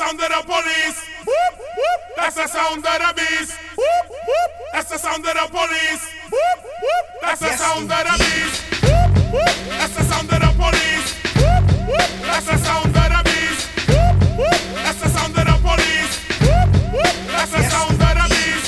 sound of the police. Whoop, whoop. That's the sound of the beast. Whoop, whoop. That's the sound of the police. Whoop, whoop. That's the sound of the beast. Whoop, whoop. That's the sound of the police. Whoop, whoop. That's the sound of the beast. Whoop, whoop. That's the sound of the police. Whoop, whoop. That's the sound of the beast.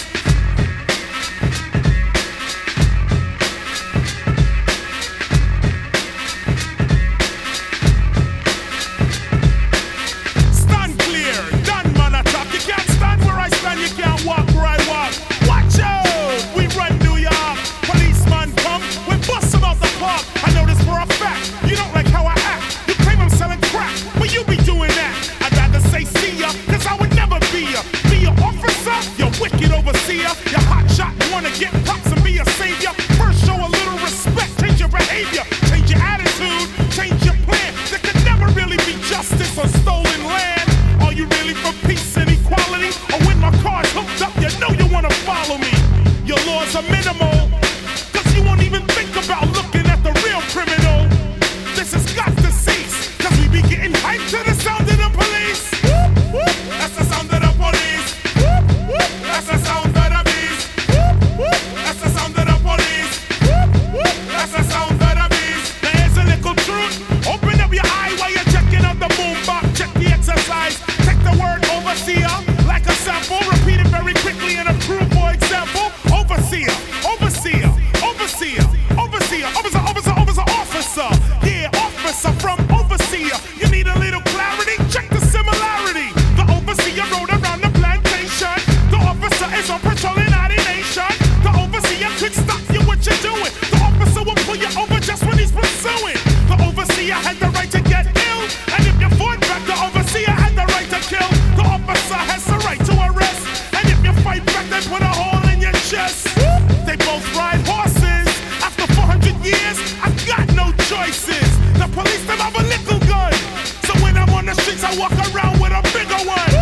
Stand clear, done man attack. You can't stand where I stand, you can't walk where I walk. Watch out, we run New York. Policeman come, we bust him out the park. I know this for a fact, you don't like how I act. You claim I'm selling crack, but you be doing that. I'd rather say see ya, cause I would never be ya. Be your officer, you wicked overseer. You hot shot, wanna get props and be a savior. First show a little respect, change your behavior. Change your attitude, change your plan. There could never really be justice on stolen land. Are you really for peace and equality? Or when my car's hooked up, you know you wanna follow me. Your laws are minimal, cause you won't even think about looking at the real criminal. This has got to cease, cause we be getting hyped to the sound of the police. Whoop, whoop. That's the sound of the police. Whoop, whoop. That's the sound of the beast. Whoop, whoop. That's the sound of the police. Whoop, whoop. That's the sound of the beast. Now here's a little truth. Open up your eye while you're checking out the boombox. Check the exercise. Take the word overseer like a sample. Repeat it very quickly and approve, for example. Overseer, overseer, overseer, overseer, officer, officer, officer, officer. Yeah, officer from overseer. You need a little clarity? Check the similarity. The overseer rode around the plantation. The officer is on patrol in our nation. The overseer could stop you what you're doing. The officer will pull you over just when he's pursuing. The overseer had the right to get ill, and if you fought back, the overseer had the right to kill. The officer has the right to arrest, and if you fight back, they put a hole in your chest. They both ride horses. After 400 years, I've got no choices. The police them have a little gun, so when I'm on the streets, I walk around with a bigger one.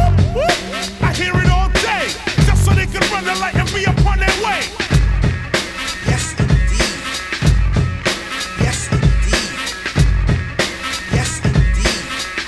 I hear it all day, just so they can run the light and be upon their way. Yes, indeed. Yes, indeed. Yes, indeed.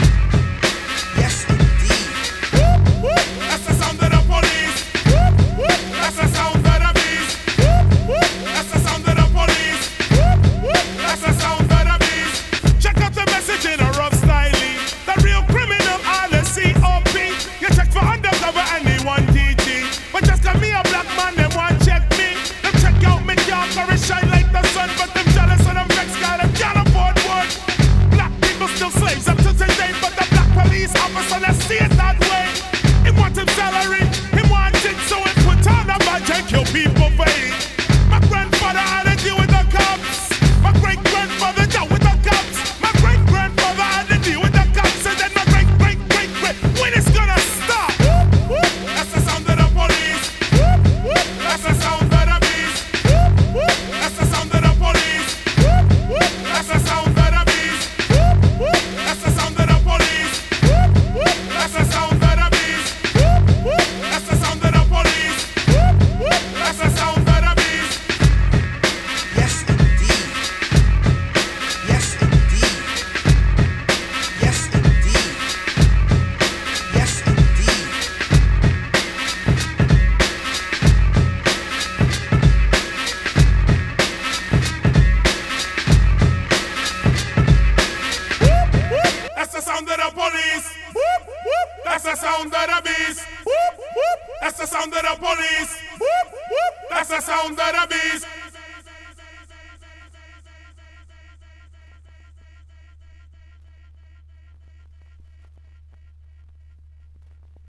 Yes, indeed. Whoop, whoop. That's the sound of the police. Whoop, whoop. That's the sound of the beast. Whoop, whoop. That's the sound of the police. Whoop, whoop. That's the sound of the beast. Check out the message in a rough style. The real criminal are the COP. You check for undercover and they want DG. But just cause me a black man, they want check me. Them check out me car for it shine like the sun. But them jealous and them vex cause them can't afford one. Black people still slaves up to today. But the black police officer, let's see it that way. He want him salary, he want it, so he put on a badge and kill people for it. My grandfather had to deal with the cops. My great-grandfather dealt with the cops. My great-grandfather had to deal with the cops. And then my great-great-great-great, when it's gonna stop? Whoop, whoop. That's the sound of the police. Whoop, whoop. That's the sound of the beast. Whoop, whoop. That's the sound of the police. Whoop, whoop. That's the sound of the beast. Whoop, whoop. That's the sound of the police. Whoop, whoop. That's the sound of the beast. Whoop, whoop. That's the sound of the police. Whoop, whoop. That's the sound of the beast. Yes, indeed. Yes, indeed. Yes, indeed. Yes, indeed. Whoop, whoop. That's the sound of the police. Whoop, whoop. That's the sound of the beast. Whoop, whoop. That's the sound of the police. Whoop, whoop. That's the sound of the beast.